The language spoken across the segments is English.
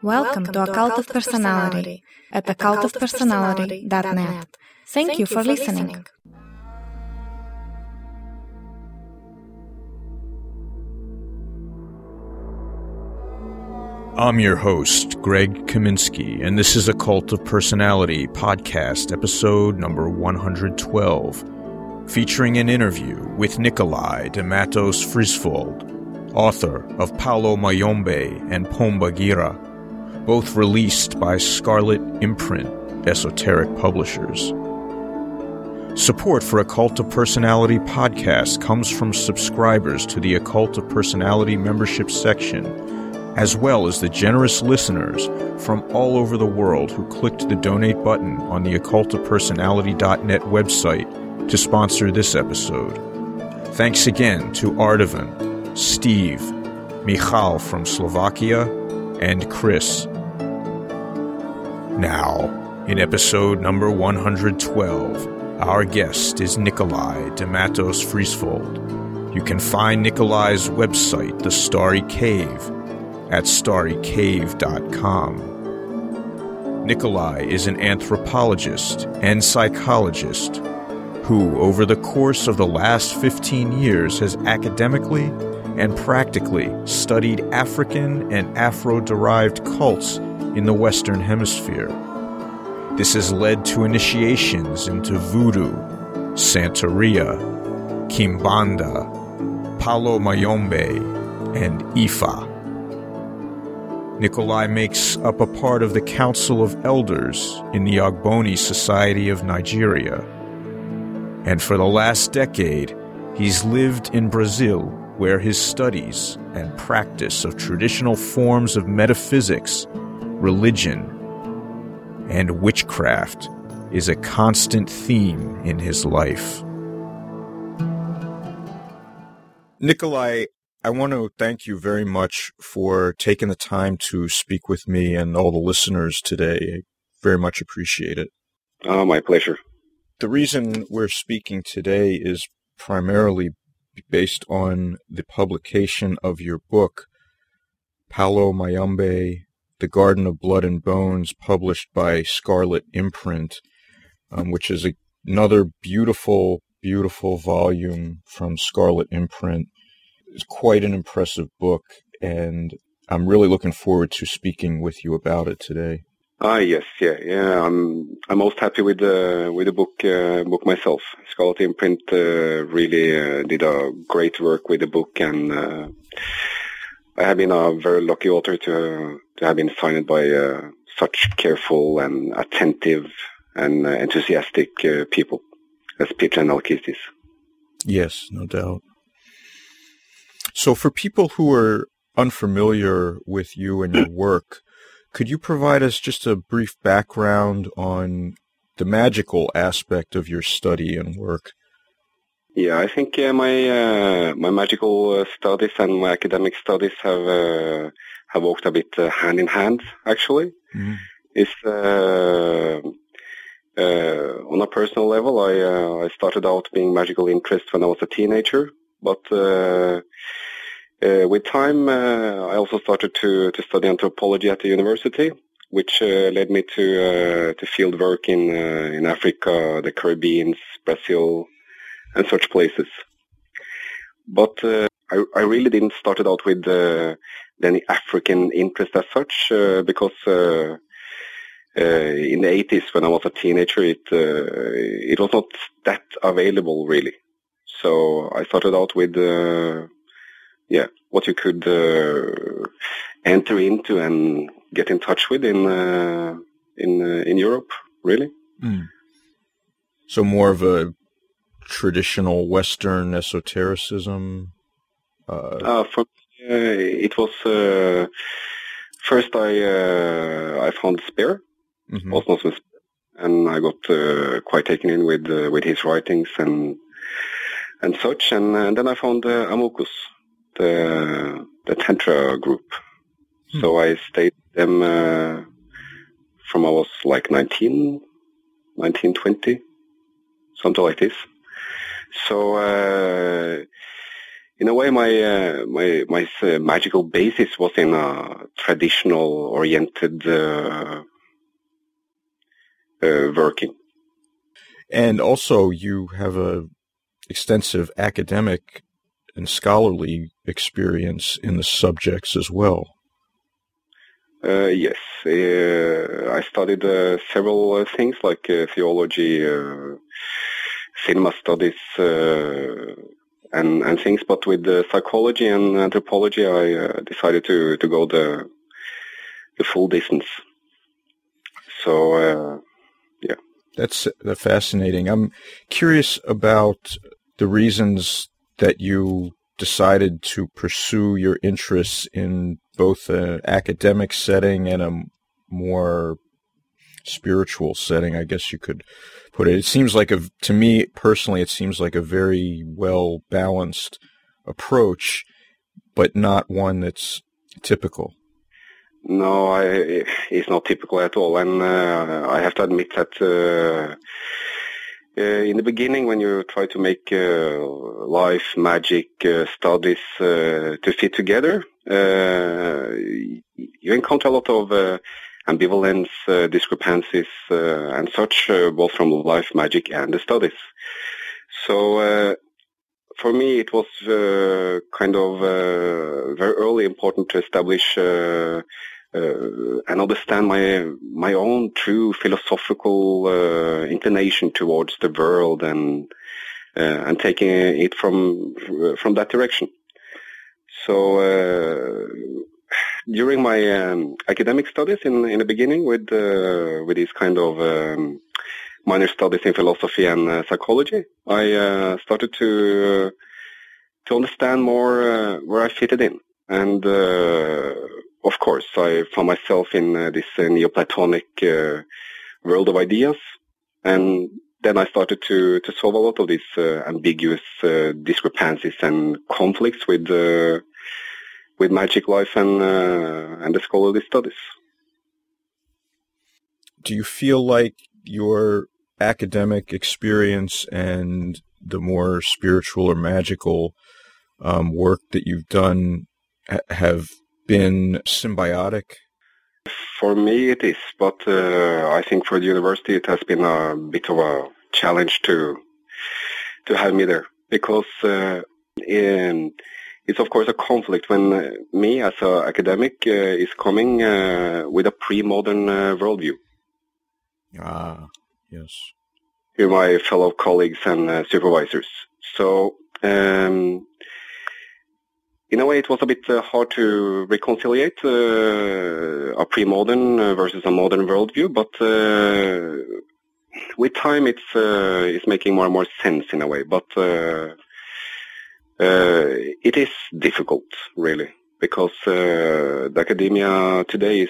Welcome to A Cult of Personality at occultofpersonality.net. Thank you for listening. I'm your host, Greg Kaminsky, and this is A Cult of Personality podcast, episode number 112, featuring an interview with Nikolai de Matos Frisvold, author of Paulo Mayombe and Pomba Gira, both released by Scarlet Imprint Esoteric Publishers. Support for A Cult of Personality podcast comes from subscribers to the A Cult of Personality membership section, as well as the generous listeners from all over the world who clicked the donate button on the occultofpersonality.net website to sponsor this episode. Thanks again to Ardavan, Steve, Michal from Slovakia, and Chris. Now, in episode number 112, our guest is Nikolai de Matos Frisvold. You can find Nikolai's website, The Starry Cave, at starrycave.com. Nikolai is an anthropologist and psychologist who, over the course of the last 15 years, has academically and practically studied African and Afro-derived cults in the Western Hemisphere. This has led to initiations into Voodoo, Santeria, Kimbanda, Paulo Mayombe, and Ifa. Nikolai makes up a part of the Council of Elders in the Ogboni Society of Nigeria. And for the last decade, he's lived in Brazil, where his studies and practice of traditional forms of metaphysics, religion, and witchcraft is a constant theme in his life. Nikolai, I want to thank you very much for taking the time to speak with me and all the listeners today. I very much appreciate it. Oh, my pleasure. The reason we're speaking today is primarily based on the publication of your book, Paulo Mayombe, The Garden of Blood and Bones, published by Scarlet Imprint, which is another beautiful, beautiful volume from Scarlet Imprint. It's quite an impressive book, and I'm really looking forward to speaking with you about it today. Yes. I'm most happy with the book myself. Scarlet Imprint really did a great work with the book, and I have been a very lucky author to have been signed by such careful and attentive and enthusiastic people as Peter and Alkistis. Yes, no doubt. So for people who are unfamiliar with you and your work, could you provide us just a brief background on the magical aspect of your study and work? Yeah, I think my magical studies and my academic studies have walked a bit hand in hand, actually. Mm-hmm. It's on a personal level, I started out being magically interested when I was a teenager, but with time, I also started to study anthropology at the university, which led me to field work in Africa, the Caribbean, Brazil, and such places. But I really didn't start it out with any African interest as such, because in the 80s, when I was a teenager, it was not that available, really. So I started out with what you could enter into and get in touch with in Europe, really. Mm. So more of a traditional Western esotericism? It was first I found Speer, Mm-hmm. Osmo Speer, and I got quite taken in with his writings and such, and then I found Amokus, the Tantra group. Hmm. So I stayed with them from I was like 19, 20, something like this. So in a way, my magical basis was in a traditional-oriented working. And also, you have a extensive academic and scholarly experience in the subjects as well. Yes, I studied several things like theology, cinema studies, and things. But with psychology and anthropology, I decided to go the full distance. So, yeah. That's fascinating. I'm curious about the reasons that you decided to pursue your interests in both an academic setting and a more spiritual setting, I guess you could put it. It seems like, to me personally, it seems like a very well-balanced approach, but not one that's typical. No, it's not typical at all. And I have to admit that in the beginning, when you try to make life, magic, studies to fit together, you encounter a lot of ambivalence, discrepancies, and such, both from life, magic, and the studies. So for me, it was kind of very early important to establish and understand my own true philosophical inclination towards the world, and taking it from that direction. So during my academic studies in the beginning, with these kind of minor studies in philosophy and psychology, I started to understand more where I fitted in, and of course, I found myself in this Neoplatonic world of ideas, and then I started to solve a lot of these ambiguous discrepancies and conflicts with magic life and the scholarly studies. Do you feel like your academic experience and the more spiritual or magical work that you've done have been symbiotic? For me, it is, but I think for the university, it has been a bit of a challenge to have me there, because it's of course a conflict when me as an academic is coming with a pre-modern worldview. Ah, yes. Here, my fellow colleagues and supervisors. So, in a way, it was a bit hard to reconciliate a pre-modern versus a modern worldview, but with time, it's making more and more sense in a way. But it is difficult, really, because the academia today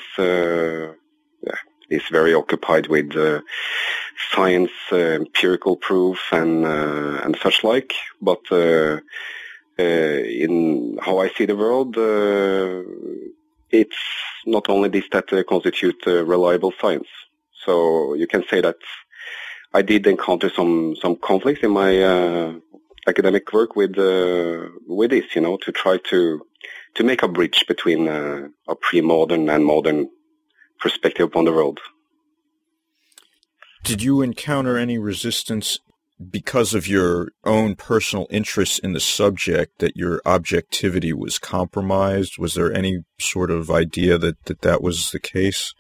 is very occupied with science, empirical proof, and such like. But in how I see the world, it's not only this that constitute reliable science. So you can say that I did encounter some conflicts in my academic work with this, to try to make a bridge between a pre-modern and modern perspective upon the world. Did you encounter any resistance because of your own personal interest in the subject, that your objectivity was compromised? Was there any sort of idea that was the case?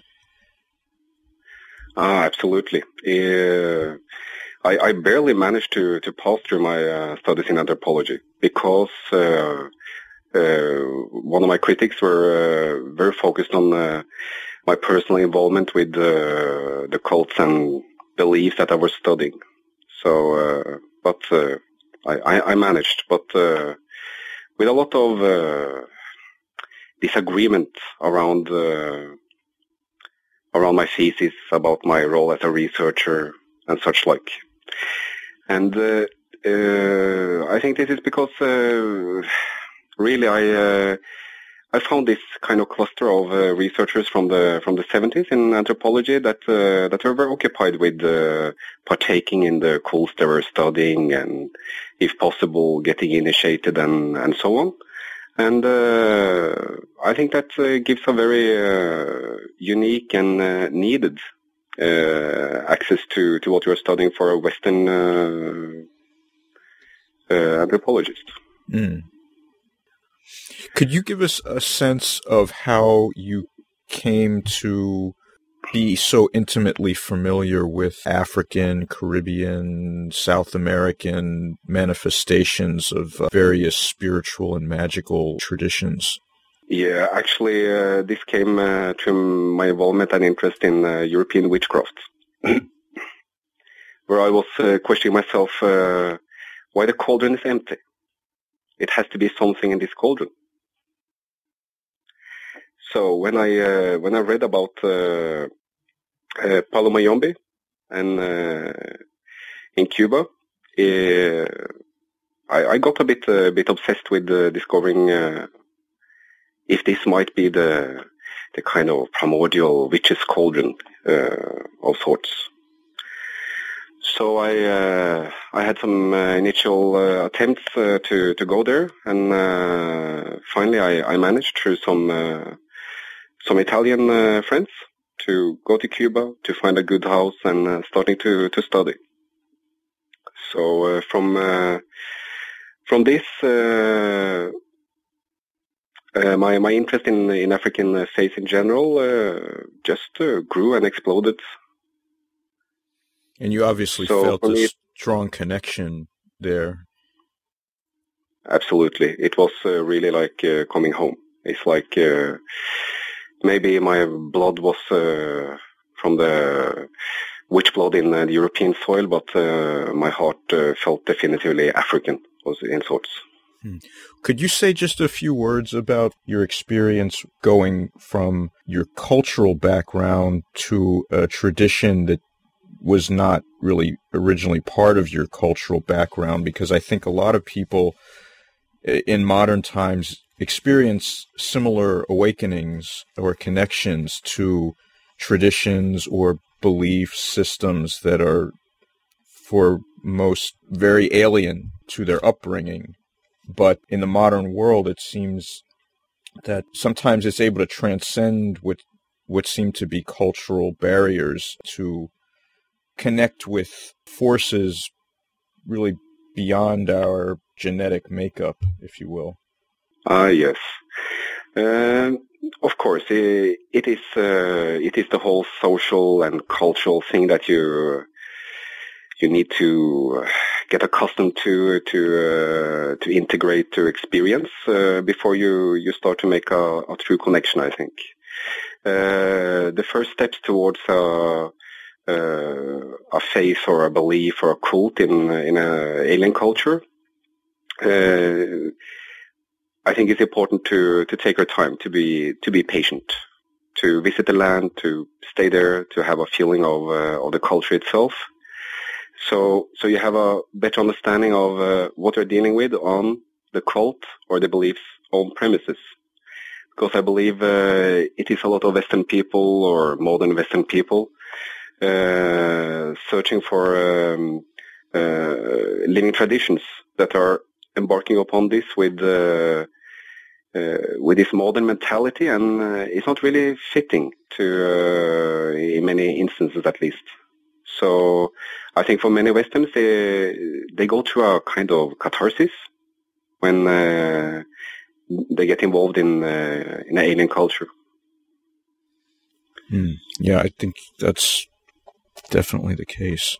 Absolutely. I barely managed to pass through my studies in anthropology because one of my critics were very focused on my personal involvement with the cults and beliefs that I was studying. So, but I managed, but with a lot of disagreement around my thesis, about my role as a researcher and such like. And I think this is because really I I found this kind of cluster of researchers from the 70s in anthropology that were very occupied with partaking in the cults they were studying and, if possible, getting initiated and so on. And I think that gives a very unique and needed access to what you're studying for a Western anthropologist. Mm. Could you give us a sense of how you came to be so intimately familiar with African, Caribbean, South American manifestations of various spiritual and magical traditions? Yeah, actually, this came to my involvement and interest in European witchcraft, where I was questioning myself why the cauldron is empty. It has to be something in this cauldron. So when I read about Palo Mayombe and in Cuba, I got a bit obsessed with discovering if this might be the kind of primordial witch's cauldron of sorts. So I had some initial attempts to go there, and finally I managed through some Italian friends to go to Cuba to find a good house and starting to study. So from this my interest in African faith in general just grew and exploded. And you obviously felt a strong connection there. Absolutely. It was really like coming home. It's like maybe my blood was from the witch blood in the European soil, but my heart felt definitively African, was in sorts. Could you say just a few words about your experience going from your cultural background to a tradition that was not really originally part of your cultural background? Because I think a lot of people in modern times experience similar awakenings or connections to traditions or belief systems that are, for most, very alien to their upbringing. But in the modern world, it seems that sometimes it's able to transcend what seem to be cultural barriers to connect with forces really beyond our genetic makeup, if you will. Yes. Of course, it is the whole social and cultural thing that you need to get accustomed to integrate, to experience before you start to make a true connection, I think. The first steps towards a faith or a belief or a cult in an alien culture, I think it's important to take our time, to be patient, to visit the land, to stay there, to have a feeling of the culture itself. So you have a better understanding of what you're dealing with on the cult or the belief's own premises. Because I believe it is a lot of Western people or modern Western people searching for living traditions that are embarking upon this with this modern mentality, and it's not really fitting to, in many instances at least. So I think for many Westerns, they go through a kind of catharsis when they get involved in an alien culture. Yeah, I think that's definitely the case.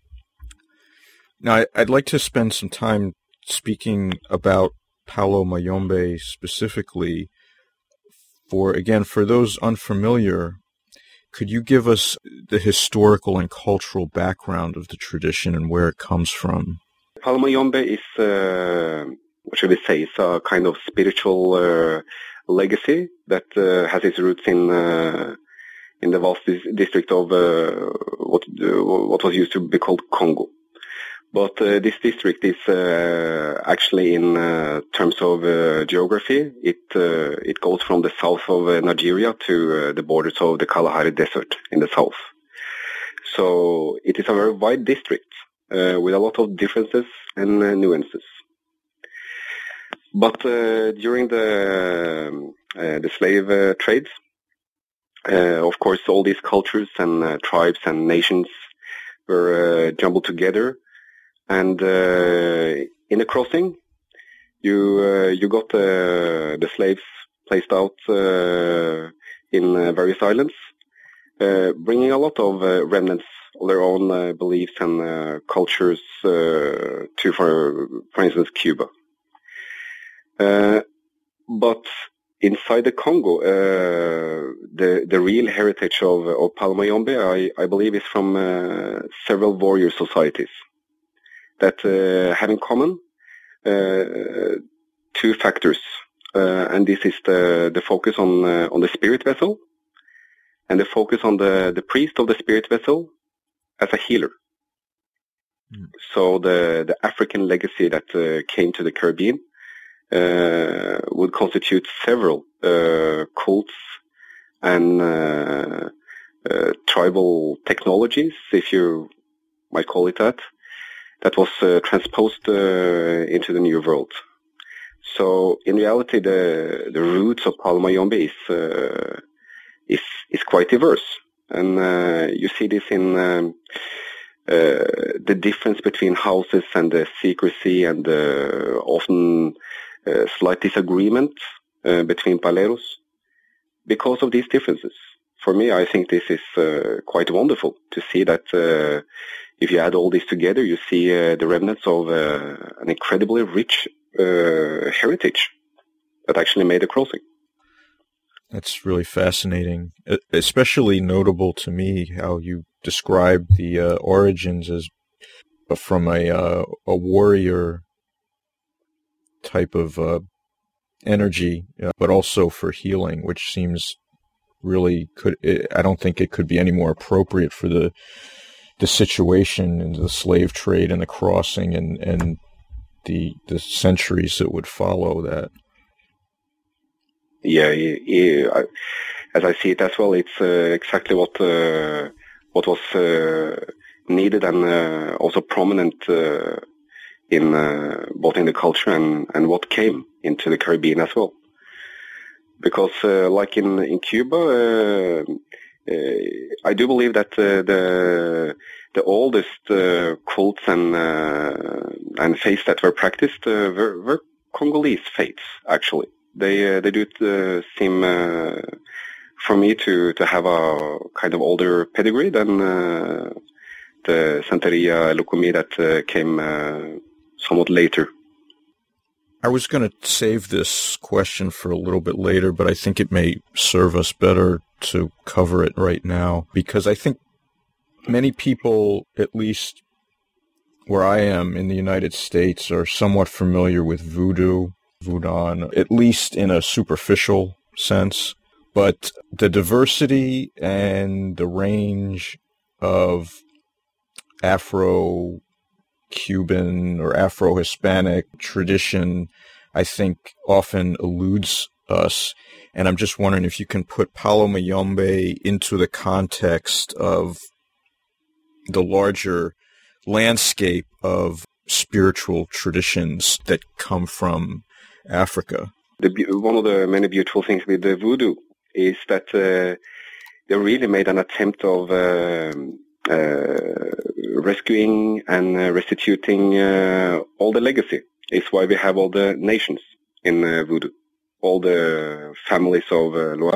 Now, I'd like to spend some time speaking about Palo Mayombe specifically. For those unfamiliar, could you give us the historical and cultural background of the tradition and where it comes from? Palo Mayombe is, what should we say, it's a kind of spiritual legacy that has its roots in the vast district of what was used to be called Congo. But this district is actually in terms of geography. It goes from the south of Nigeria to the borders of the Kalahari Desert in the south. So it is a very wide district with a lot of differences and nuances. But during the slave trades, of course, all these cultures and tribes and nations were jumbled together. And in the crossing, you got the slaves placed out in various islands, bringing a lot of remnants of their own beliefs and cultures to, for instance, Cuba. But inside the Congo, the real heritage of Palomayombe, I believe, is from several warrior societies that have in common two factors, and this is the focus on the spirit vessel, and the focus on the priest of the spirit vessel as a healer. Mm. So the African legacy that came to the Caribbean would constitute several cults and tribal technologies, if you might call it that was transposed into the New World. So in reality, the roots of Palomayombe is quite diverse, and you see this in the difference between houses and the secrecy and often slight disagreement between paleros because of these differences. For me, I think this is quite wonderful to see that if you add all this together, you see the remnants of an incredibly rich heritage that actually made a crossing. That's really fascinating, especially notable to me how you described the origins as from a warrior type of energy, but also for healing, which seems really I don't think it could be any more appropriate for the situation and the slave trade and the crossing and the centuries that would follow that. Yeah, as I see it as well, it's exactly what was needed and also prominent in both in the culture and what came into the Caribbean as well. Because like in Cuba, I do believe that the oldest cults and faiths that were practiced were Congolese faiths. Actually, they do seem for me to have a kind of older pedigree than the Santeria Lukumi that came somewhat later. I was going to save this question for a little bit later, but I think it may serve us better to cover it right now, because I think many people, at least where I am in the United States, are somewhat familiar with voodoo, at least in a superficial sense. But the diversity and the range of Afro-Cuban or Afro-Hispanic tradition, I think, often eludes us. And I'm just wondering if you can put Palomayombe into the context of the larger landscape of spiritual traditions that come from Africa. One of the many beautiful things with the voodoo is that they really made an attempt of rescuing and restituting all the legacy. It's why we have all the nations in voodoo, all the families of Loa.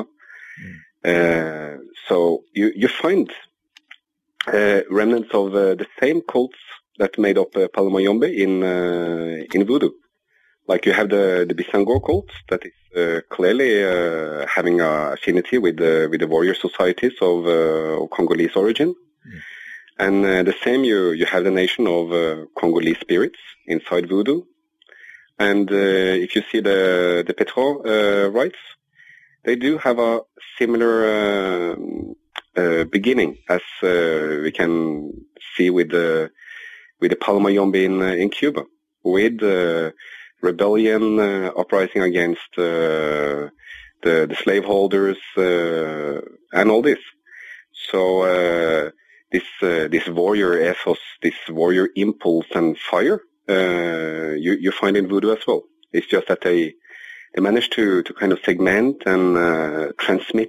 So you find remnants of the same cults that made up Palomayombe in voodoo. Like you have the Bisango cult that is clearly having an affinity with the warrior societies of Congolese origin. And the same you have the nation of Congolese spirits inside voodoo. And if you see the Petro rites, they do have a similar beginning as we can see with the Palomayombe in Cuba, with rebellion uprising against the slaveholders and all this. So this warrior ethos, this warrior impulse and fire, you find in voodoo as well. It's just that they manage to kind of segment and transmit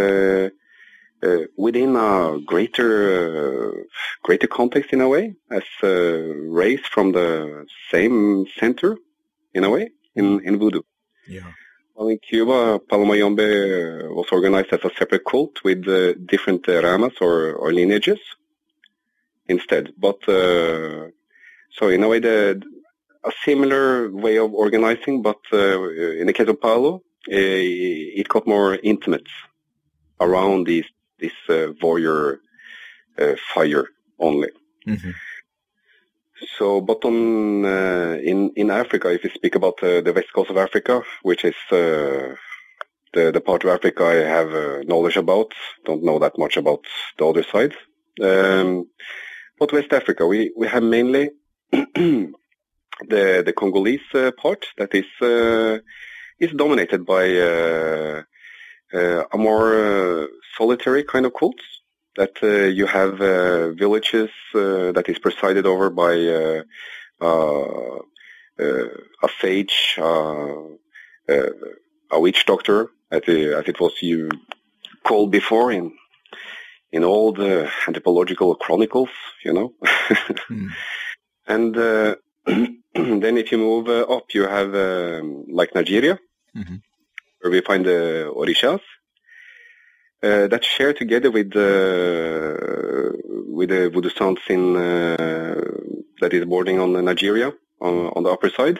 within a greater context in a way, as raised from the same center in a way in voodoo. Yeah. Well, in Cuba, Palomayombe was organized as a separate cult with different ramas or lineages instead. But so in a way, a similar way of organizing, but in the case of Palo, it got more intimate around this warrior fire only. Mm-hmm. So, but in Africa, if you speak about the west coast of Africa, which is the part of Africa I have knowledge about, don't know that much about the other side. But West Africa, we have mainly the Congolese part that is dominated by a more solitary kind of cults. That you have villages that is presided over by a sage, a witch doctor, as it was called before in all the anthropological chronicles, you know. And then if you move up, you have like Nigeria, where we find the Orishas. That share together with the voodoo saints in that is bordering on Nigeria on the upper side.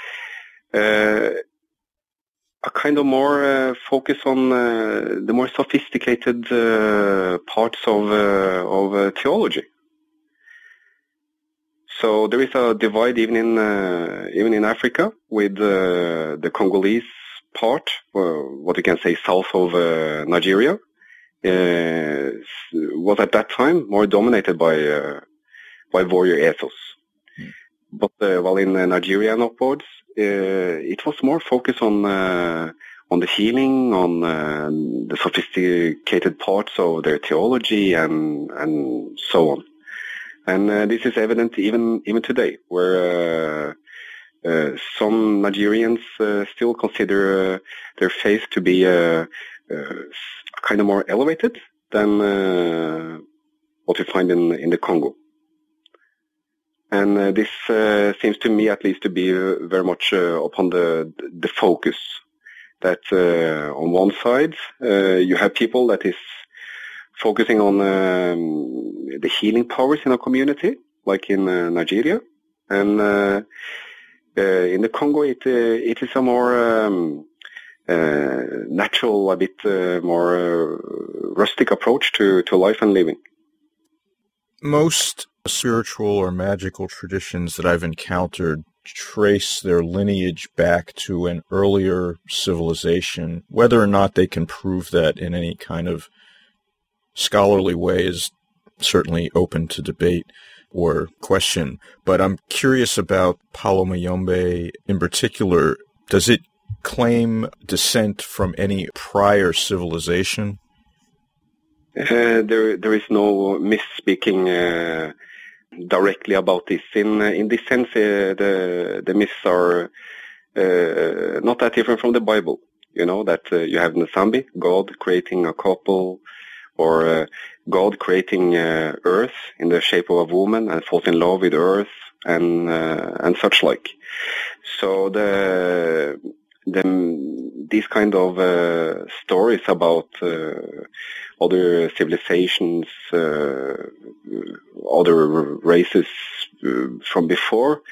A kind of more focus on the more sophisticated parts of theology. So there is a divide even in Africa with the Congolese part, what you can say south of Nigeria. Was at that time more dominated by warrior ethos. But while in Nigeria and upwards, it was more focused on the healing, on the sophisticated parts of their theology and so on. And this is evident even today, where some Nigerians still consider their faith to be kind of more elevated than what we find in the Congo. And this seems to me at least to be very much upon the focus. That on one side you have people that is focusing on the healing powers in a community, like in Nigeria. And in the Congo it is a more natural, a bit more rustic approach to life and living. Most spiritual or magical traditions that I've encountered trace their lineage back to an earlier civilization. Whether or not they can prove that in any kind of scholarly way is certainly open to debate or question. But I'm curious about Palomayombe in particular. Does it claim descent from any prior civilization? There is no misspeaking directly about this. In this sense, the myths are not that different from the Bible. You know, that you have Nsambi, God creating a couple, or God creating earth in the shape of a woman and falls in love with earth and such like. So these kind of stories about other civilizations, other races from before,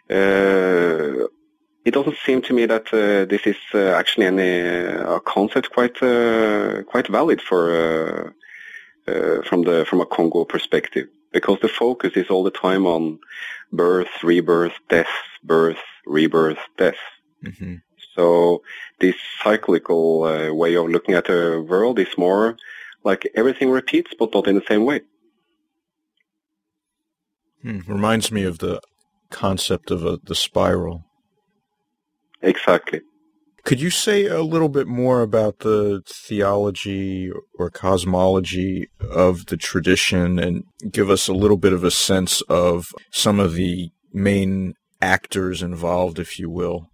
it doesn't seem to me that this is actually a concept quite valid for from a Congo perspective, because the focus is all the time on birth, rebirth, death, birth, rebirth, death. Mm-hmm. So this cyclical way of looking at the world is more like everything repeats, but not in the same way. Reminds me of the concept of the spiral. Exactly. Could you say a little bit more about the theology or cosmology of the tradition and give us a little bit of a sense of some of the main actors involved, if you will?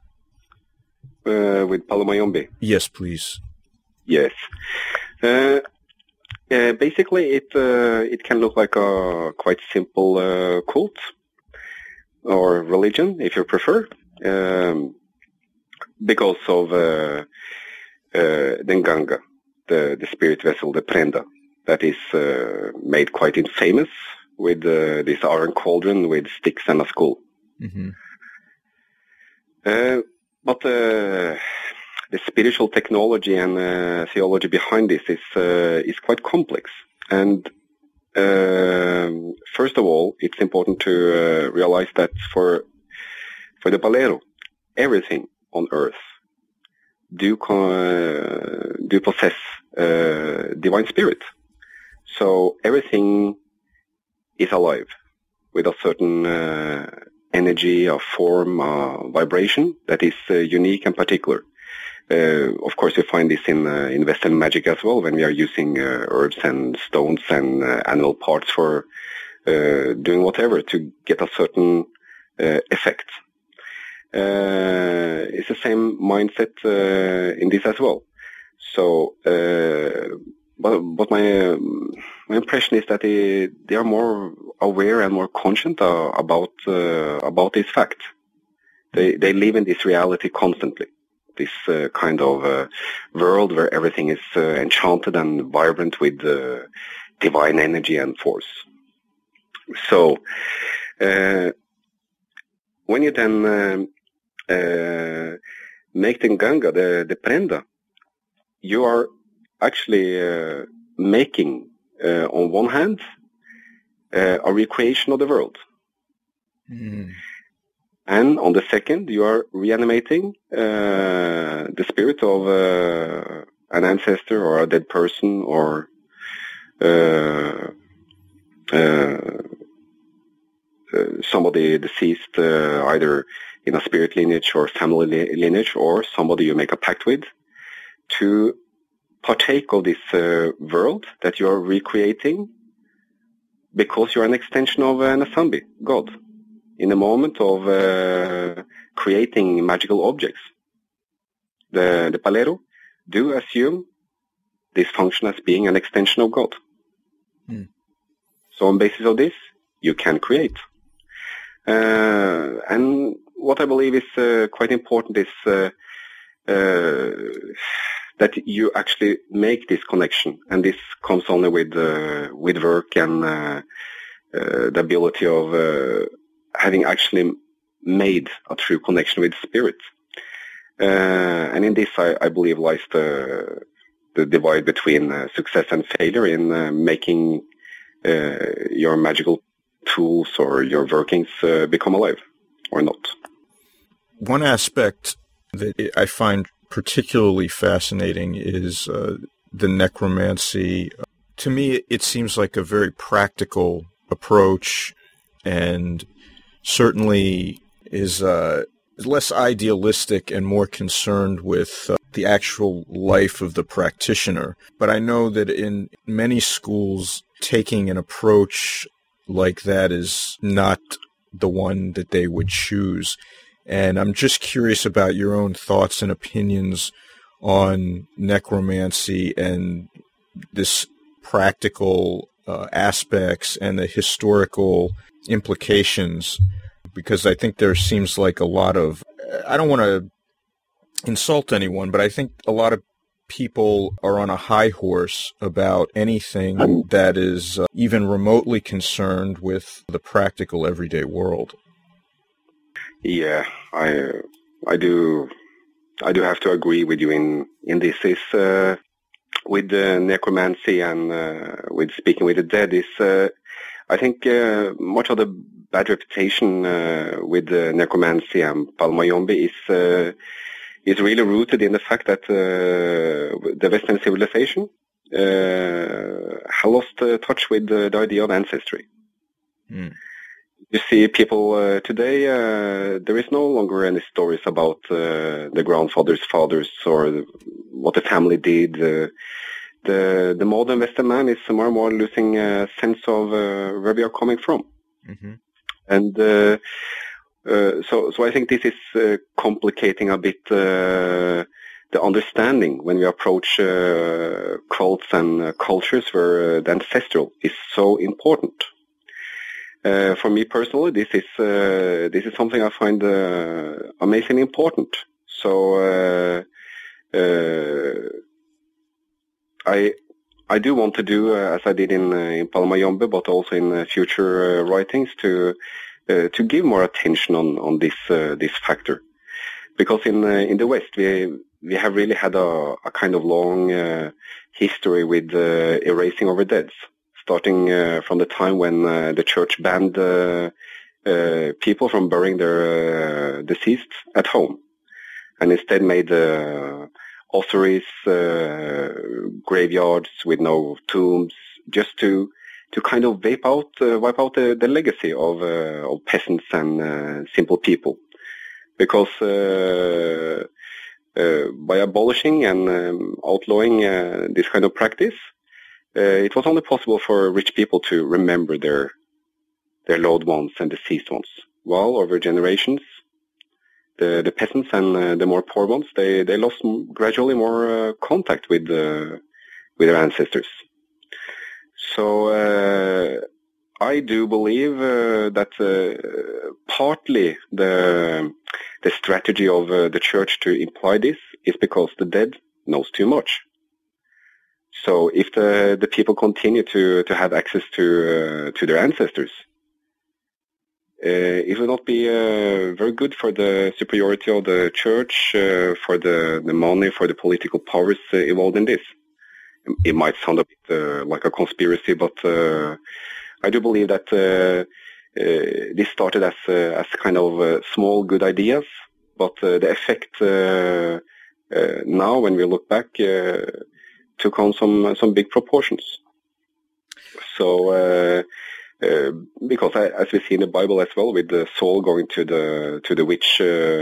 With Palo Mayombe? Yes, please. Yes. Basically, it can look like a quite simple cult or religion, if you prefer. Because of the Nganga, the spirit vessel, the prenda, that is made quite famous with this iron cauldron with sticks and a skull. Mm-hmm. But the spiritual technology and theology behind this is quite complex. And first of all, it's important to realize that for the Palero, everything on earth do possess divine spirit. So everything is alive with a certain energy, a form, a vibration that is unique and particular. Of course, we find this in Western magic as well, when we are using herbs and stones and animal parts for doing whatever to get a certain effect. It's the same mindset in this as well. So, but my impression is that they are more aware and more conscious about this fact. They live in this reality constantly. This kind of world where everything is enchanted and vibrant with divine energy and force. So, when you then make the Nganga, the prenda, you are actually making, on one hand, a recreation of the world. Mm. And on the second, you are reanimating the spirit of an ancestor or a dead person or somebody deceased, either in a spirit lineage or family lineage, or somebody you make a pact with, to partake of this world that you are recreating because you are an extension of Nasambi, God. In the moment of creating magical objects, the Palero do assume this function as being an extension of God. Hmm. So on basis of this, you can create. And what I believe is quite important is that you actually make this connection, and this comes only with work and the ability of having actually made a true connection with spirit. And in this, I believe, lies the divide between success and failure in making your magical tools or your workings become alive or not. One aspect that I find particularly fascinating is the necromancy. To me, it seems like a very practical approach, and certainly is less idealistic and more concerned with the actual life of the practitioner. But I know that in many schools, taking an approach like that is not the one that they would choose. And I'm just curious about your own thoughts and opinions on necromancy and this practical aspects and the historical implications, because I think there seems like a lot of, I don't want to insult anyone, but I think a lot of people are on a high horse about anything that is even remotely concerned with the practical everyday world. Yeah, I do have to agree with you in this. Is with necromancy and with speaking with the dead is I think much of the bad reputation with necromancy and Palo Mayombe is really rooted in the fact that the Western civilization has lost touch with the idea of ancestry. You see, people today, there is no longer any stories about the grandfathers, fathers, or what the family did. The modern Western man is more and more losing a sense of where we are coming from. Mm-hmm. And so I think this is complicating a bit the understanding when we approach cults and cultures where the ancestral is so important. For me personally, this is something I find amazingly important. So I do want to do as I did in Palmayombe, but also in future writings to give more attention on this factor, because in the West we have really had a kind of long history with erasing our deads. Starting from the time when the church banned people from burying their deceased at home, and instead made ossuaries, graveyards with no tombs, just to kind of wipe out the legacy of peasants and simple people, because by abolishing and outlawing this kind of practice, it was only possible for rich people to remember their loved ones and deceased ones. While over generations, the peasants and the more poor ones, they lost gradually more contact with their ancestors. So I do believe that partly the strategy of the church to imply this is because the dead knows too much. So if the people continue to have access to their ancestors, it will not be very good for the superiority of the church, for the money, for the political powers involved in this. It might sound a bit like a conspiracy, but I do believe that this started as kind of small good ideas, but the effect now, when we look back, took on some big proportions. So because as we see in the Bible as well, with the soul going to the witch,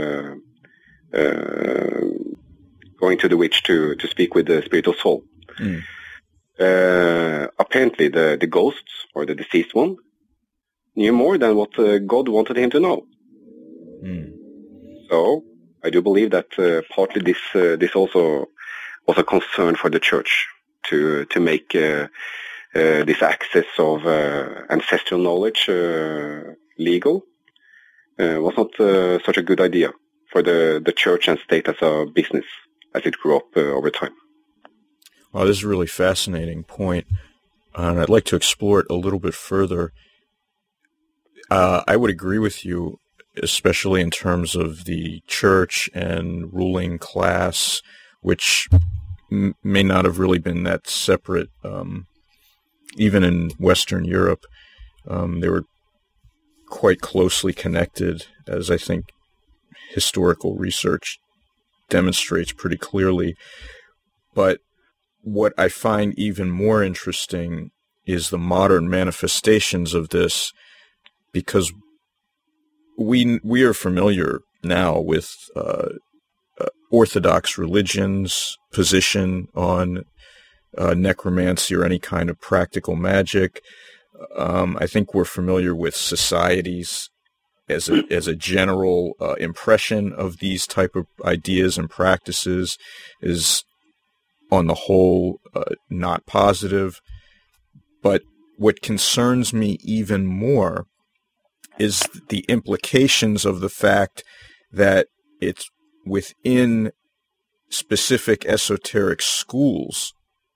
going to the witch to speak with the spirit of soul. Mm. Apparently the ghosts or the deceased one knew more than what God wanted him to know. Mm. So I do believe that partly this also was a concern for the church to make this access of ancestral knowledge legal. Was not such a good idea for the church and state as a business as it grew up over time. Well, this is a really fascinating point, and I'd like to explore it a little bit further. I would agree with you, especially in terms of the church and ruling class, which may not have really been that separate. Even in Western Europe, they were quite closely connected, as I think historical research demonstrates pretty clearly. But what I find even more interesting is the modern manifestations of this, because we are familiar now with Orthodox religion's position on necromancy or any kind of practical magic. I think we're familiar with societies as a general impression of these type of ideas and practices is on the whole not positive. But what concerns me even more is the implications of the fact that it's within specific esoteric schools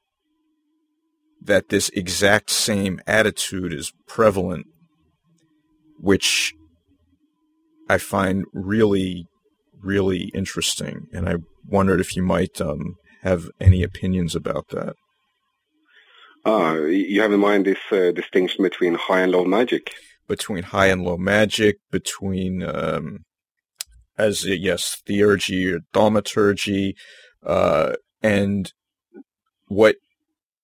that this exact same attitude is prevalent, which I find really, really interesting. And I wondered if you might have any opinions about that. You have in mind this distinction between high and low magic? Between high and low magic, between, theurgy or thaumaturgy, and what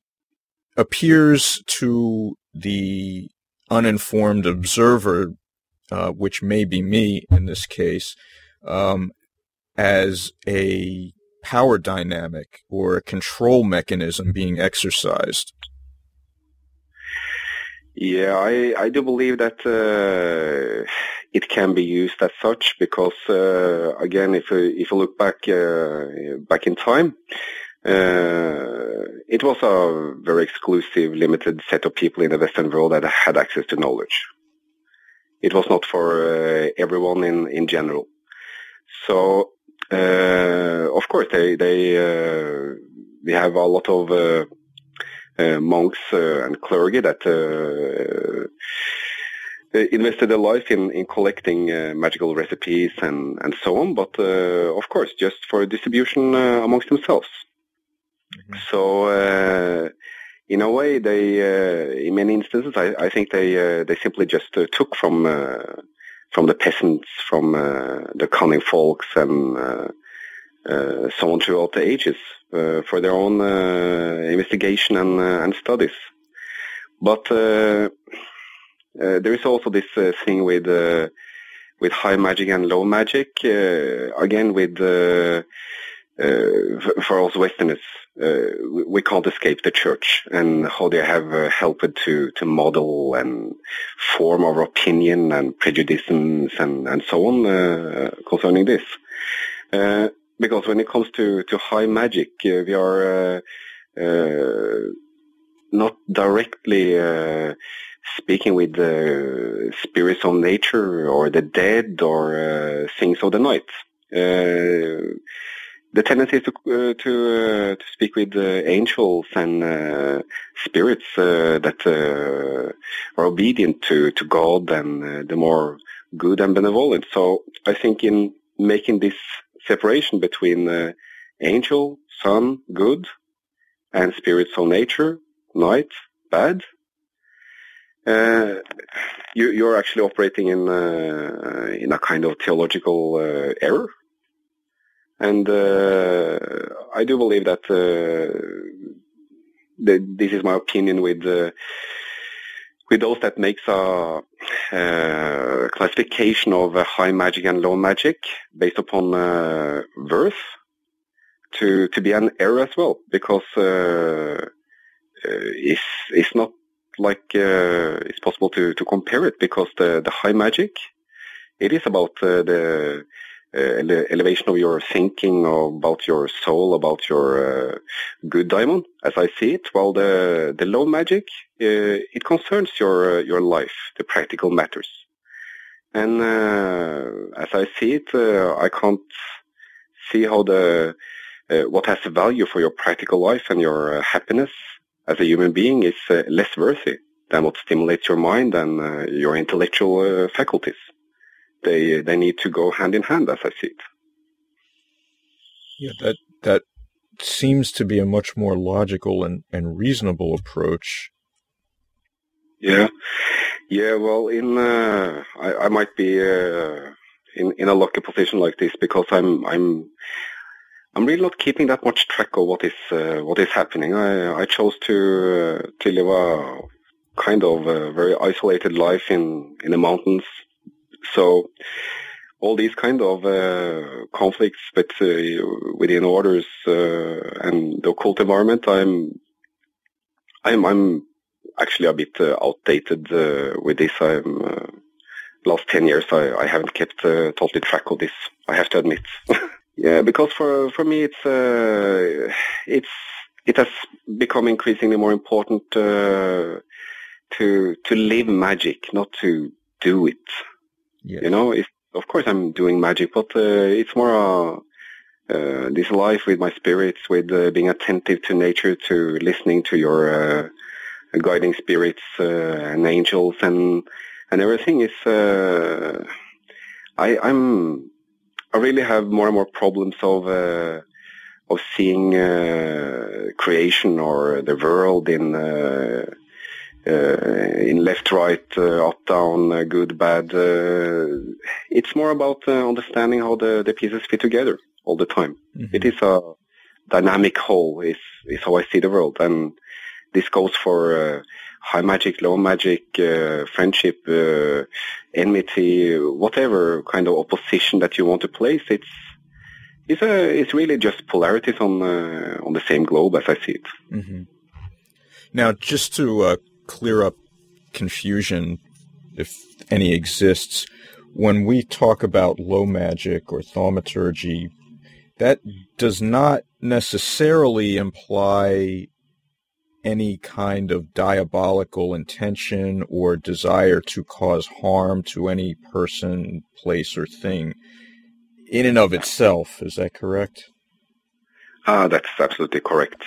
appears to the uninformed observer which may be me in this case, as a power dynamic or a control mechanism being exercised. Yeah, I do believe that it can be used as such because, again, if you look back in time, it was a very exclusive, limited set of people in the Western world that had access to knowledge. It was not for everyone in general. So, of course, we have a lot of monks and clergy that invested their life in collecting magical recipes and so on, but of course just for distribution amongst themselves. Mm-hmm. So in a way, they in many instances, I think they simply just took from the peasants, from the cunning folks, and so on throughout the ages for their own investigation and studies. But there is also this thing with high magic and low magic. Again, with for us Westerners, we can't escape the church and how they have helped to model and form our opinion and prejudices and so on concerning this. Because when it comes to high magic, we are not directly speaking with the spirits of nature or the dead or things of the night. The tendency is to speak with angels and spirits that are obedient to God and the more good and benevolent. So I think in making this separation between angel, sun, good, and spirits of nature, night, bad, you're actually operating in a kind of theological error. And I do believe that this is my opinion with those that makes a classification of high magic and low magic based upon birth to be an error as well, because it's not like it's possible to compare it, because the high magic, it is about the elevation of your thinking, about your soul, about your good diamond, as I see it, while the low magic, it concerns your life, the practical matters. And as I see it, I can't see how what has value for your practical life and your happiness as a human being is less worthy than what stimulates your mind and your intellectual faculties. They need to go hand in hand, as I see it. Yeah, that seems to be a much more logical and reasonable approach. Yeah. Well, I might be in a lucky position like this, because I'm really not keeping that much track of what is happening. I chose to live a kind of very isolated life in the mountains. So all these kind of conflicts within orders and the occult environment, I'm actually a bit outdated with this. Last 10 years I haven't kept totally track of this, I have to admit. Yeah, because for me it has become increasingly more important to live magic, not to do it. Yes. You know, of course I'm doing magic, but it's more this life with my spirits, with being attentive to nature, to listening to your guiding spirits and angels and everything is. I really have more and more problems of seeing creation or the world in left, right, up, down, good, bad. It's more about understanding how the pieces fit together all the time. Mm-hmm. It is a dynamic whole, is how I see the world. And this goes for high magic, low magic, friendship, enmity, whatever kind of opposition that you want to place. It's really just polarities on the same globe as I see it. Mm-hmm. Now, just to clear up confusion, if any exists, when we talk about low magic or thaumaturgy, that does not necessarily imply any kind of diabolical intention or desire to cause harm to any person, place, or thing in and of itself. Is that correct? That's absolutely correct.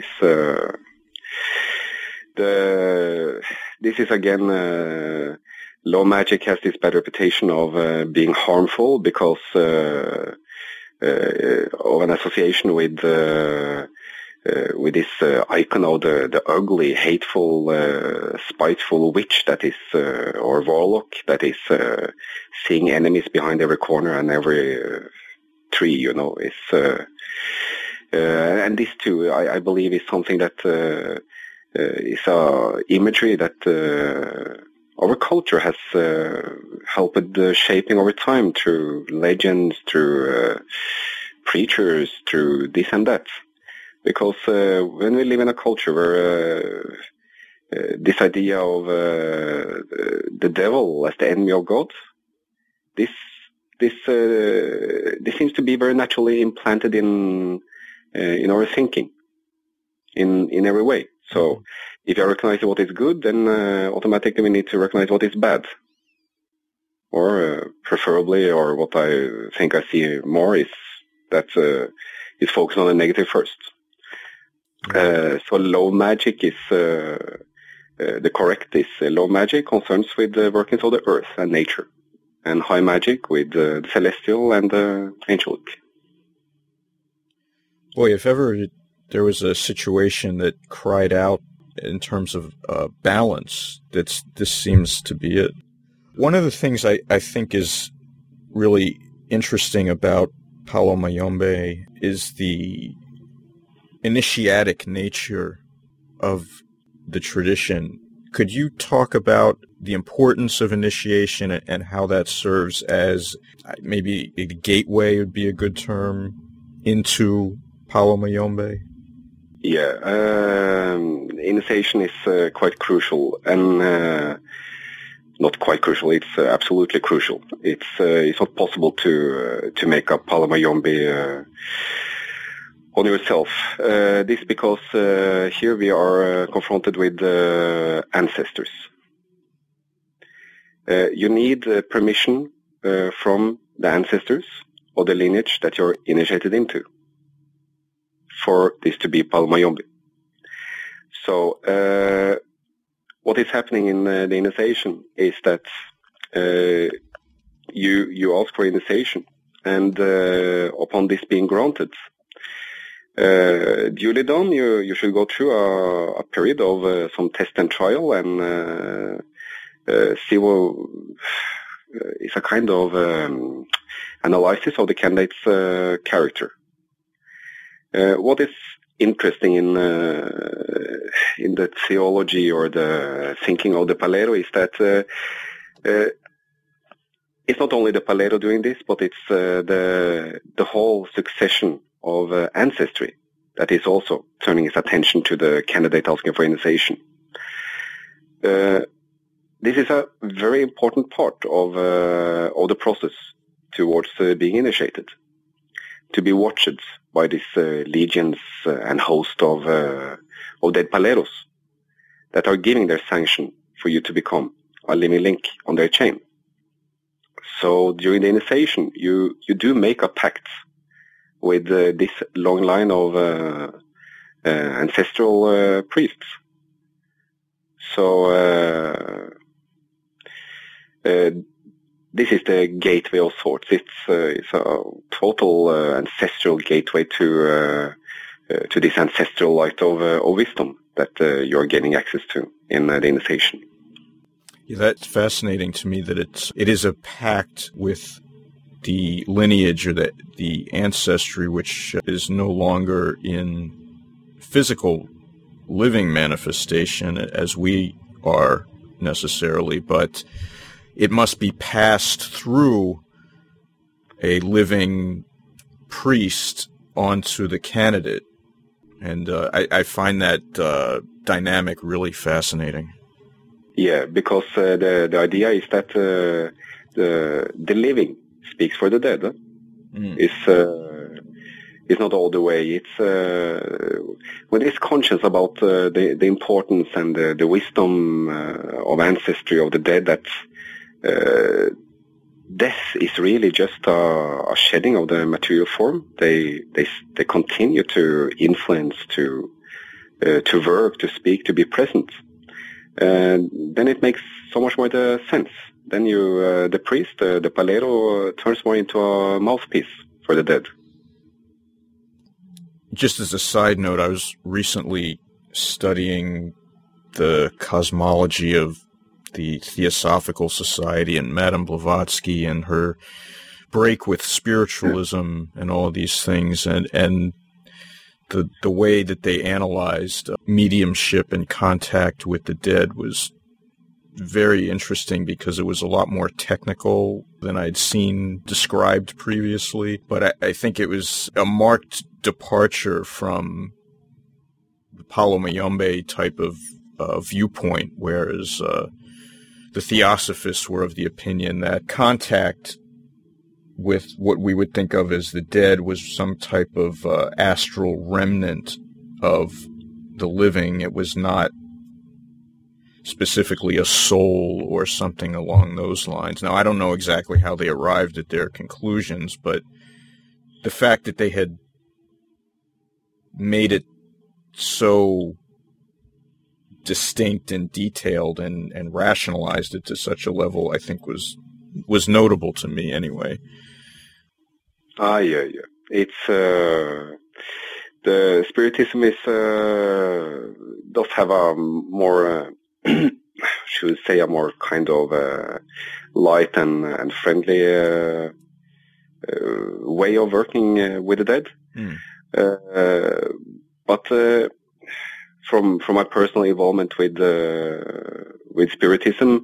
This is again, low magic has this bad reputation of being harmful because of an association with this icon of the ugly, hateful, spiteful witch that is, or warlock that is seeing enemies behind every corner and every tree. You know, and this too, I believe, is something that is a imagery that our culture has helped shaping over time through legends, through preachers, through this and that. Because when we live in a culture where this idea of the devil as the enemy of God, this seems to be very naturally implanted in our thinking in every way. So if you recognize what is good, then automatically we need to recognize what is bad. Or preferably, or what I think I see more is that it's focused on the negative first. So low magic is the correct is low magic concerns with the workings of the earth and nature, and high magic with the celestial and the angelic. Boy, if ever there was a situation that cried out in terms of balance, this seems to be it. One of the things I think is really interesting about Palo Mayombe is the initiatic nature of the tradition. Could you talk about the importance of initiation and how that serves as maybe a gateway would be a good term into Palo Mayombe? Yeah, initiation is quite crucial, and not quite crucial. It's absolutely crucial. It's not possible to make up Palo Mayombe on yourself. This because here we are confronted with ancestors. You need permission from the ancestors or the lineage that you're initiated into for this to be Palo Mayombe. So what is happening in the initiation is that you ask for initiation, and upon this being granted, duly done, you should go through a period of some test and trial and see what is a kind of analysis of the candidate's character. What is interesting in the theology or the thinking of the Palero is that it's not only the Palero doing this, but it's the whole succession of ancestry that is also turning its attention to the candidate asking for initiation. This is a very important part of the process towards being initiated, to be watched by these legions and host of dead Paleros that are giving their sanction for you to become a living link on their chain. So during the initiation, you do make a pact with this long line of ancestral priests. So this is the gateway of sorts. It's a total ancestral gateway to this ancestral light of wisdom that you're gaining access to in the initiation. Yeah, that's fascinating to me that it is a pact with the lineage or the ancestry, which is no longer in physical living manifestation as we are necessarily, but it must be passed through a living priest onto the candidate. And I find that dynamic really fascinating. Yeah, because the idea is that the living speaks for the dead. It's not all the way. It's when it's conscious about the importance and the wisdom of ancestry of the dead, that death is really just a shedding of the material form. They continue to influence, to work, to speak, to be present. Then it makes so much more the sense. Then the priest, the palero, turns more into a mouthpiece for the dead. Just as a side note, I was recently studying the cosmology of the Theosophical Society and Madame Blavatsky and her break with spiritualism and all of these things, and the way that they analyzed mediumship and contact with the dead was very interesting, because it was a lot more technical than I'd seen described previously. But I think it was a marked departure from the Palo Mayombe type of viewpoint, whereas the Theosophists were of the opinion that contact with what we would think of as the dead was some type of astral remnant of the living. It was not specifically a soul or something along those lines. Now, I don't know exactly how they arrived at their conclusions, but the fact that they had made it so distinct and detailed and rationalized it to such a level, I think was notable to me anyway. Yeah. It's the Spiritism is does have a more should say a more kind of light and friendly way of working with the dead. But from my personal involvement with Spiritism,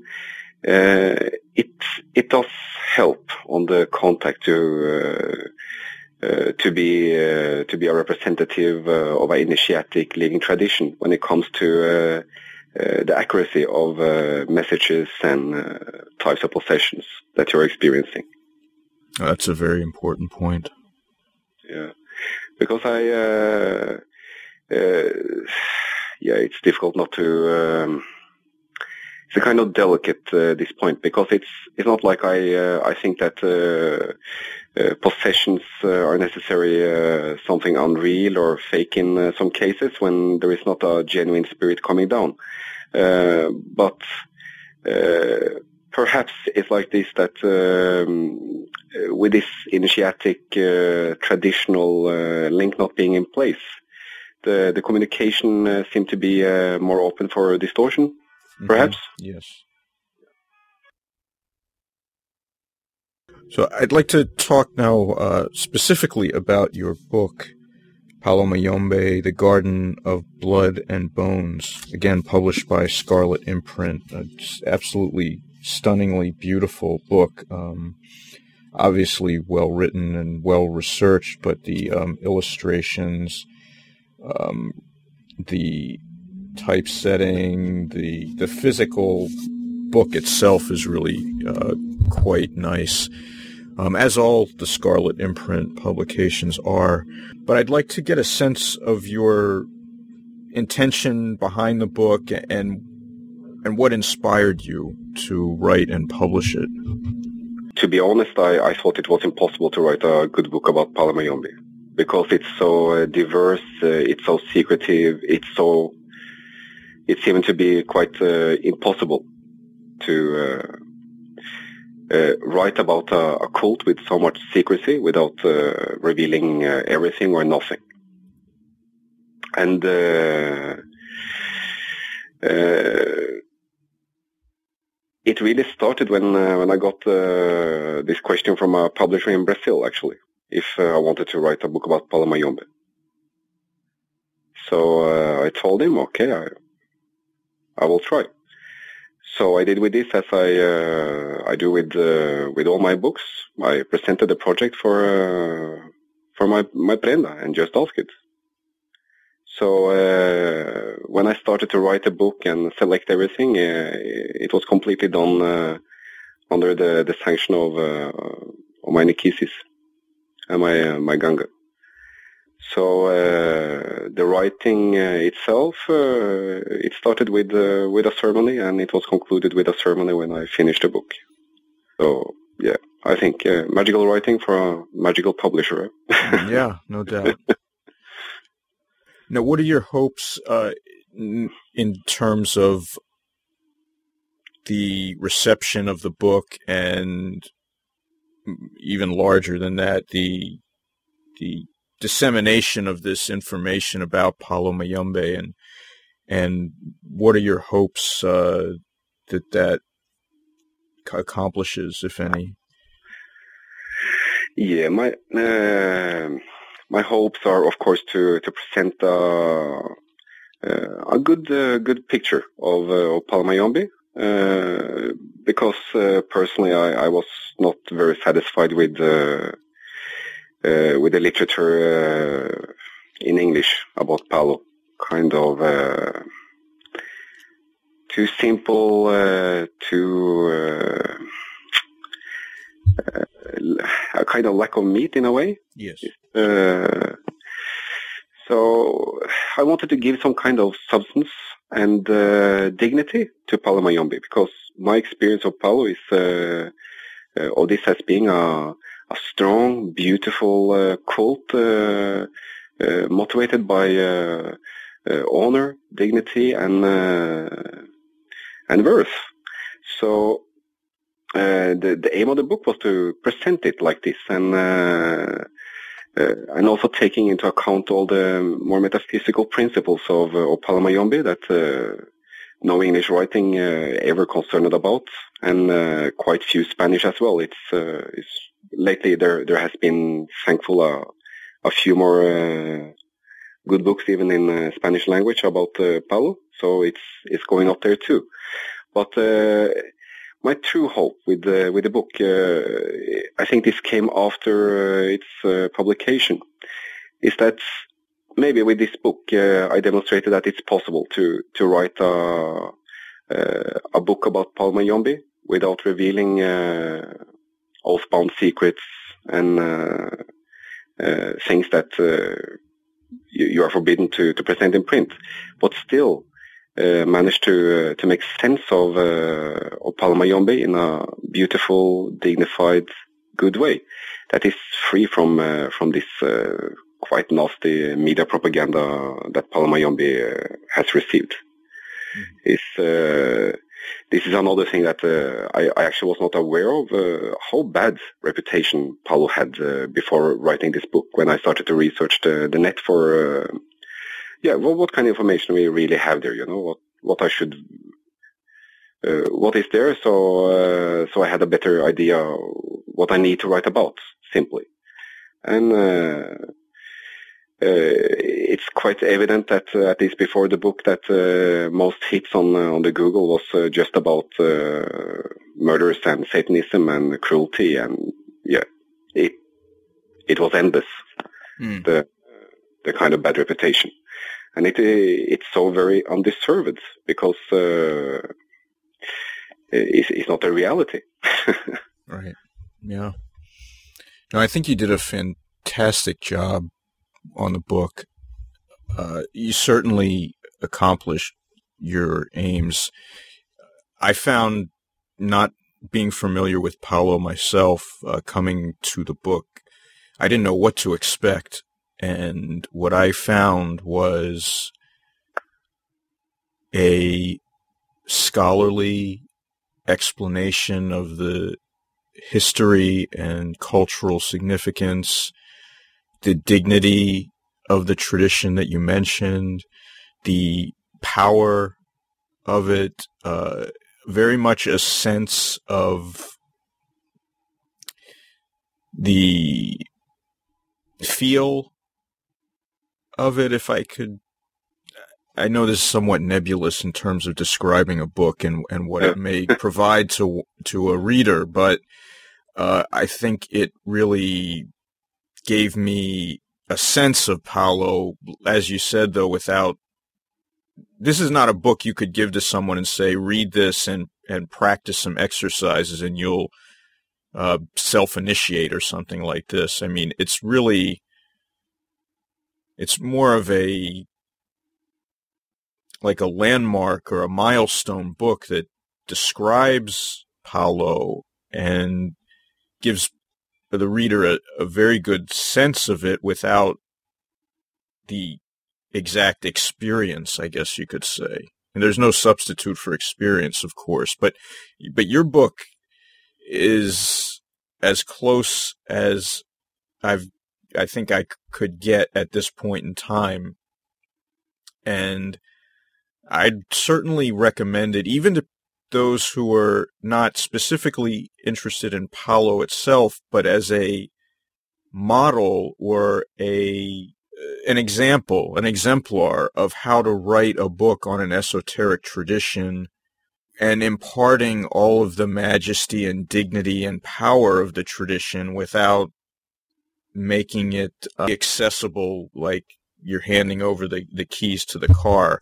it does help on the contact to be a representative of an initiatic living tradition when it comes to the accuracy of messages and types of possessions that you're experiencing. That's a very important point. Yeah, because it's difficult not to. It's a kind of delicate this point, because it's not like I think that possessions are necessarily something unreal or fake in some cases when there is not a genuine spirit coming down. But perhaps it's like this, that with this initiatic traditional link not being in place, the communication seemed to be more open for distortion, perhaps? Yes. So I'd like to talk now specifically about your book, Palo Mayombe, The Garden of Blood and Bones, again published by Scarlet Imprint. Just absolutely stunningly beautiful book, obviously well written and well researched, but the illustrations, the typesetting, the physical book itself is really quite nice, as all the Scarlet Imprint publications are. But I'd like to get a sense of your intention behind the book and what inspired you to write and publish it. To be honest, I thought it was impossible to write a good book about Palo Mayombe, because it's so diverse, it's so secretive, it's even to be quite impossible to write about a cult with so much secrecy without revealing everything or nothing. And it really started when I got this question from a publisher in Brazil, actually, if I wanted to write a book about Palo Mayombe. So I told him, okay, I will try. So I did with this as I do with all my books. I presented the project for my prenda and just asked it. So when I started to write a book and select everything, it was completely done under the sanction of my Nikisis and my Ganga. So the writing itself, it started with a ceremony, and it was concluded with a ceremony when I finished the book. So yeah, I think magical writing for a magical publisher. Yeah, no doubt. Now, what are your hopes in terms of the reception of the book, and even larger than that, the dissemination of this information about Paolo Mayombe, and what are your hopes that accomplishes, if any? Yeah, my hopes are, of course, to present a good picture of Paolo Mayombe, because personally I was not very satisfied with the literature in English about Paolo. Kind of too simple, too a kind of lack of meat in a way. Yes. So I wanted to give some kind of substance and dignity to Paolo Mayombe, because my experience of Paolo is of this as being a strong, beautiful cult, motivated by honor, dignity, and worth. So the aim of the book was to present it like this, and also taking into account all the more metaphysical principles of Paolo Mayombe that no English writing ever concerned about, and quite few Spanish as well. It's lately there has been, thankful, a few more good books even in Spanish language about Paolo, so it's going up there too. But my true hope with the book, I think this came after its publication, is that maybe with this book I demonstrated that it's possible to write a book about Paolo Mayombe without revealing oath-bound secrets and things that you are forbidden to present in print, but still managed to make sense of Paolo Mayombe in a beautiful, dignified, good way that is free from this quite nasty media propaganda that Paolo Mayombe has received. This is another thing that I actually was not aware of, how bad reputation Paolo had before writing this book. When I started to research the net for what kind of information we really have there, what I should, what is there, so I had a better idea what I need to write about, simply. And it's quite evident that at least before the book that most hits on the Google was just about murders and Satanism and cruelty, and it was endless, the kind of bad reputation. And it's so very undeserved, because it's not a reality. Right. Yeah. No, I think you did a fantastic job on the book. You certainly accomplished your aims. I found, not being familiar with Paolo myself, coming to the book, I didn't know what to expect. And what I found was a scholarly explanation of the history and cultural significance, the dignity of the tradition that you mentioned, the power of it, very much a sense of the feel of it, if I could I know this is somewhat nebulous in terms of describing a book and what it may provide to a reader, but I think it really gave me a sense of Paulo, as you said, though, this is not a book you could give to someone and say, read this and practice some exercises and you'll self-initiate or something like this. I mean, it's more of like a landmark or a milestone book that describes Paulo and gives the reader a very good sense of it without the exact experience, I guess you could say. And there's no substitute for experience, of course, but your book is as close as I think I could get at this point in time. And I'd certainly recommend it, even to those who are not specifically interested in Paulo itself, but as a model or an exemplar of how to write a book on an esoteric tradition and imparting all of the majesty and dignity and power of the tradition without making it accessible like you're handing over the keys to the car.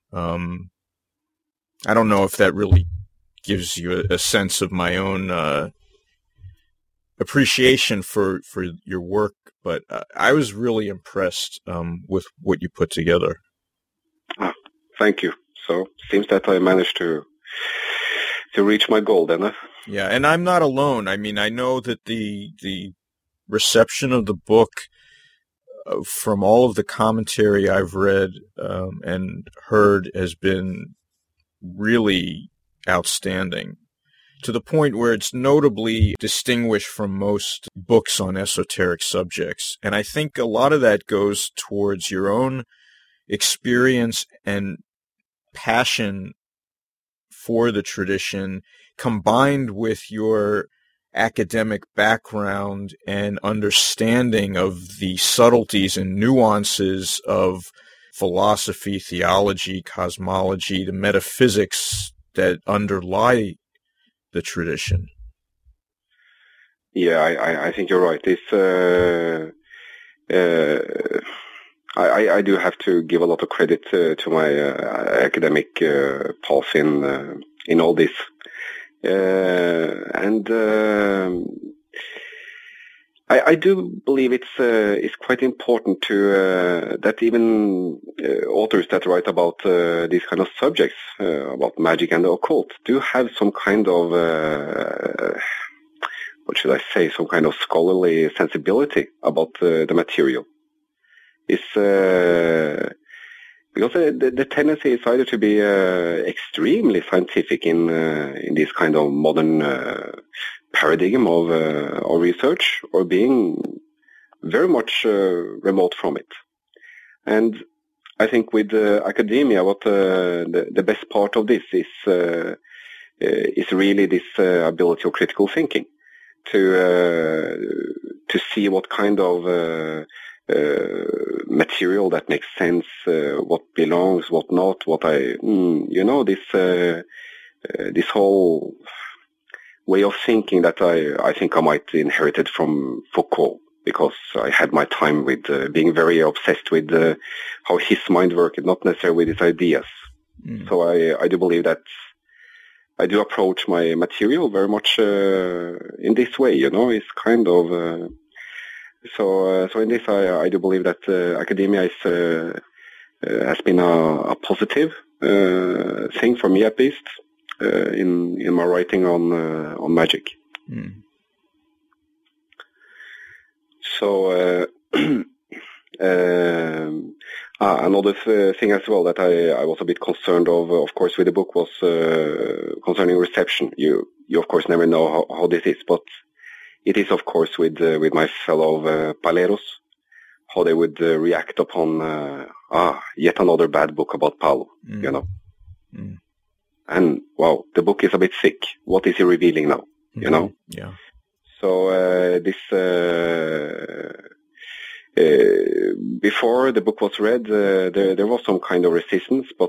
I don't know if that really gives you a sense of my own appreciation for your work, but I was really impressed with what you put together. Thank you. So seems that I managed to reach my goal then. Yeah, and I'm not alone. I mean, I know that the reception of the book from all of the commentary I've read and heard has been really outstanding, to the point where it's notably distinguished from most books on esoteric subjects. And I think a lot of that goes towards your own experience and passion for the tradition, combined with your academic background and understanding of the subtleties and nuances of philosophy, theology, cosmology, the metaphysics that underlie the tradition. Yeah, I think you're right. I do have to give a lot of credit to my academic path in all this. I do believe it's quite important to that even authors that write about these kind of subjects, about magic and the occult, do have some kind of what should I say, some kind of scholarly sensibility about the material. It's because the tendency is either to be extremely scientific in this kind of modern paradigm of research, or being very much remote from it. And I think with academia, what the best part of this is really this ability of critical thinking, to see what kind of material that makes sense, what belongs, what not, this whole way of thinking that I think I might inherited from Foucault, because I had my time with being very obsessed with how his mind worked, not necessarily with his ideas. So I do believe that I do approach my material very much in this way, it's kind of so in this I do believe that academia has been a positive thing for me, at least in my writing on magic. So another thing as well that I was a bit concerned of course, with the book was concerning reception. You of course never know how this is, but it is of course with my fellow paleros, how they would react upon yet another bad book about Paulo, And wow, the book is a bit thick. What is he revealing now? Yeah. So this Before the book was read, there was some kind of resistance, but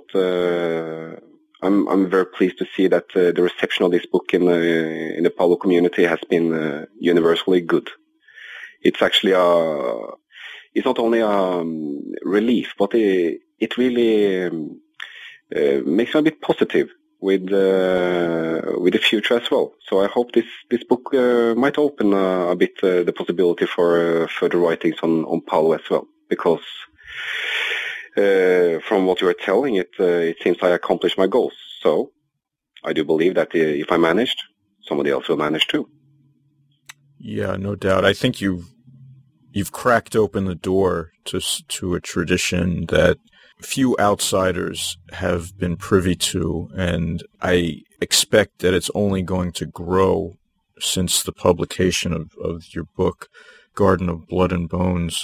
I'm very pleased to see that the reception of this book in the Palo community has been universally good. It's actually it's not only a relief, but it really makes me a bit positive with the future as well. So I hope this book might open a bit the possibility for further writings on Palo as well, because from what you are telling, it seems I accomplished my goals. So I do believe that if I managed, somebody else will manage too. Yeah, no doubt. I think you've cracked open the door to a tradition that few outsiders have been privy to, and I expect that it's only going to grow since the publication of your book, Garden of Blood and Bones.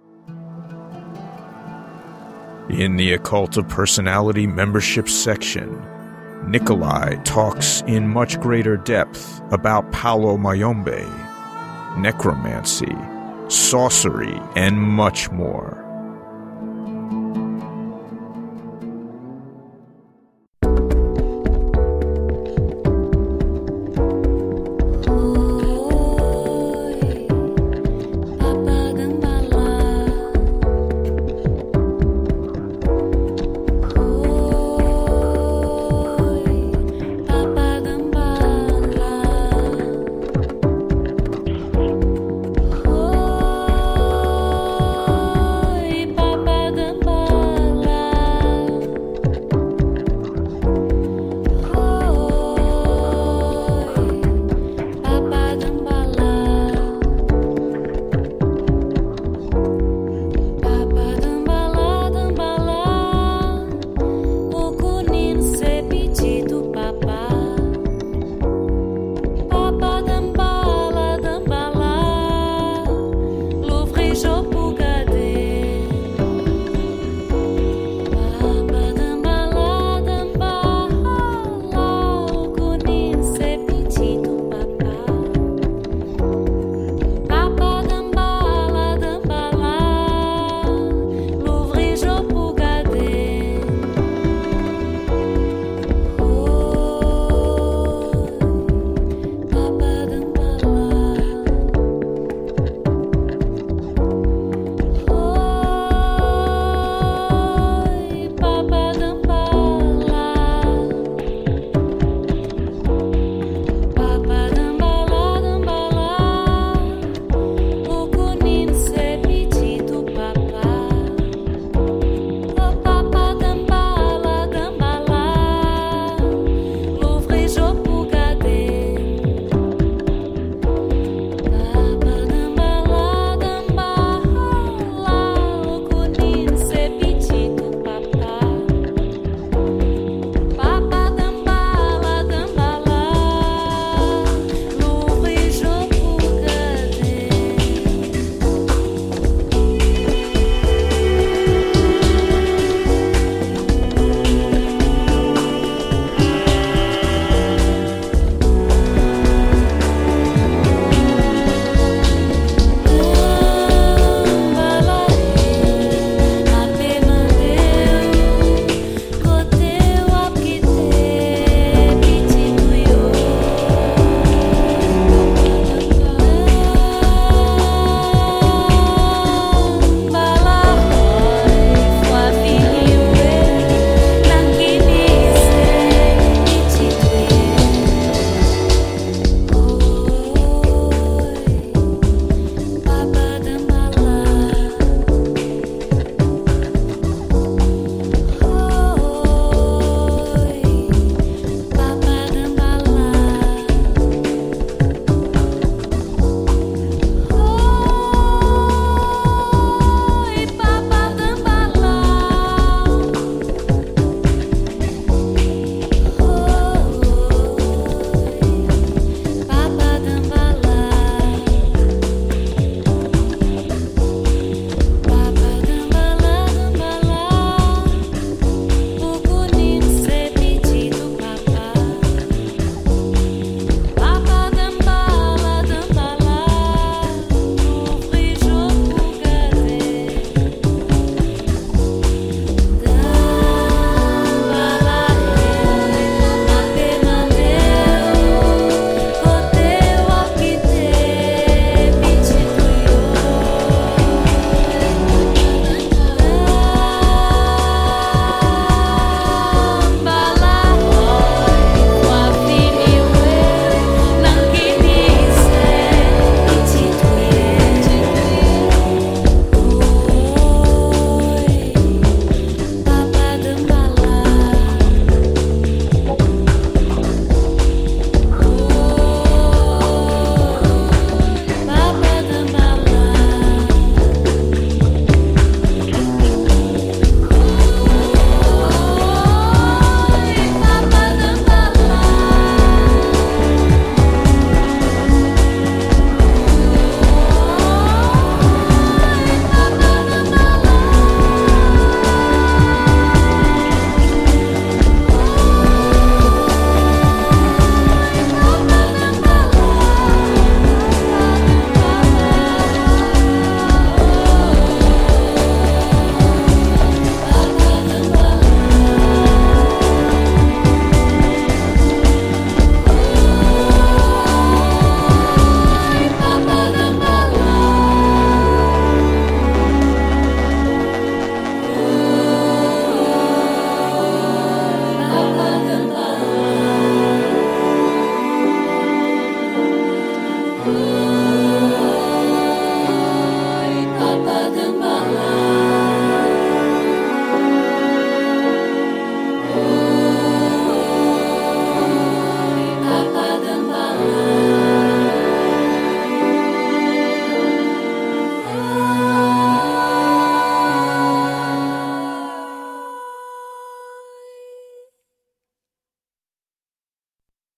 In the Occult of Personality membership section, Nikolai talks in much greater depth about Palo Mayombe, necromancy, sorcery, and much more.